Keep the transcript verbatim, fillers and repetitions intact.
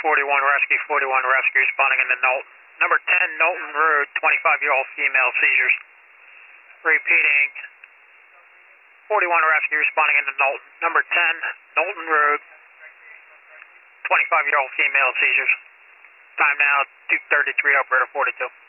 forty-one Rescue, forty-one Rescue responding into Knowlton. Number ten, Knowlton Road, twenty-five-year-old female seizures. Repeating, forty-one Rescue responding into Knowlton. Number ten, Knowlton Road, twenty-five-year-old female seizures. Time now, two thirty-three, operator forty-two.